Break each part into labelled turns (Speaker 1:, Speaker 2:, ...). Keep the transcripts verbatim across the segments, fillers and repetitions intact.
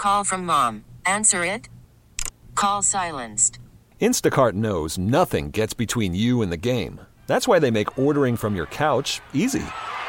Speaker 1: call from mom. Answer it. Call silenced.
Speaker 2: Instacart knows nothing gets between you and the game. That's why they make ordering from your couch easy.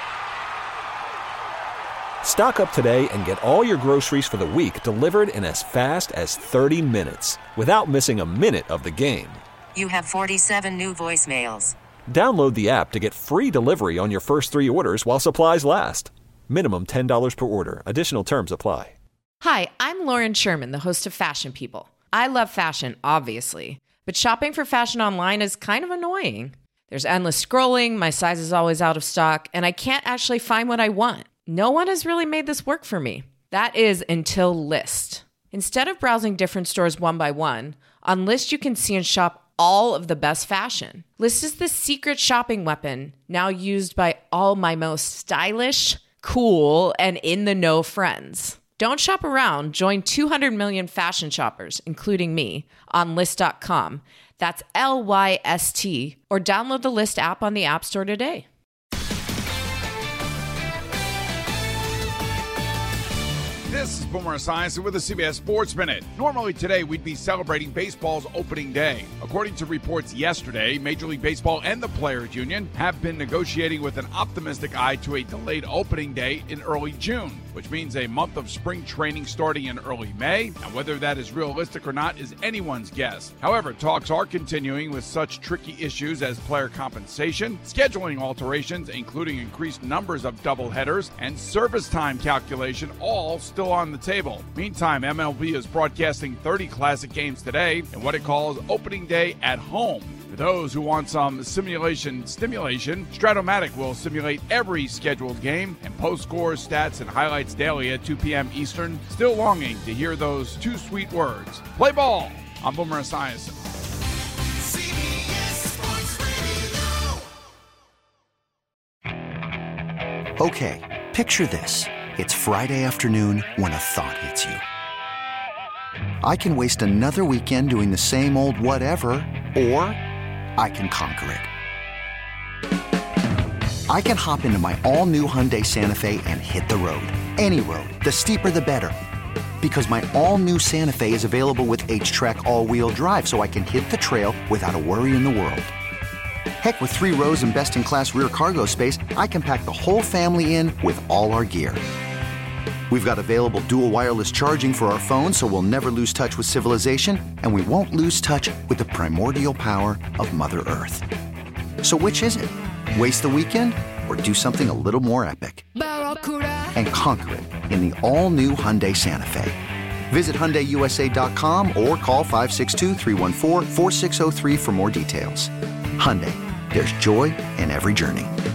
Speaker 2: Stock up today and get all your groceries for the week delivered in as fast as thirty minutes without missing a minute of the game.
Speaker 1: You have forty-seven new voicemails.
Speaker 2: Download the app to get free delivery on your first three orders while supplies last. Minimum ten dollars per order. Additional terms apply.
Speaker 3: Hi, I'm Lauren Sherman, the host of Fashion People. I love fashion, obviously, but shopping for fashion online is kind of annoying. There's endless scrolling, my size is always out of stock, and I can't actually find what I want. No one has really made this work for me. That is until Lyst. Instead of browsing different stores one by one, on Lyst you can see and shop all of the best fashion. Lyst is the secret shopping weapon now used by all my most stylish, cool, and in-the-know friends. Don't shop around. Join two hundred million fashion shoppers, including me, on Lyst dot com. That's L Y S T. Or download the Lyst app on the App Store today.
Speaker 4: This is Boomer Esiason with the C B S Sports Minute. Normally today we'd be celebrating baseball's opening day. According to reports yesterday, Major League Baseball and the Players Union have been negotiating with an optimistic eye to a delayed opening day in early June, which means a month of spring training starting in early May, and whether that is realistic or not is anyone's guess. However, talks are continuing with such tricky issues as player compensation, scheduling alterations, including increased numbers of doubleheaders, and service time calculation, all still on the table. Meantime, M L B is broadcasting thirty classic games today in what it calls opening day at home. For those who want some simulation stimulation, Stratomatic will simulate every scheduled game and post scores, stats, and highlights daily at two p.m. Eastern. Still longing to hear those two sweet words. Play ball! I'm Boomer Esiason.
Speaker 5: Okay, picture this. It's Friday afternoon when a thought hits you. I can waste another weekend doing the same old whatever, or I can conquer it. I can hop into my all-new Hyundai Santa Fe and hit the road. Any road. The steeper, the better. Because my all-new Santa Fe is available with H-Track all-wheel drive, so I can hit the trail without a worry in the world. Heck, with three rows and best-in-class rear cargo space, I can pack the whole family in with all our gear. We've got available dual wireless charging for our phones, so we'll never lose touch with civilization, and we won't lose touch with the primordial power of Mother Earth. So which is it? Waste the weekend or do something a little more epic? And conquer it in the all-new Hyundai Santa Fe. Visit Hyundai U S A dot com or call five six two, three one four, four six zero three for more details. Hyundai, there's joy in every journey.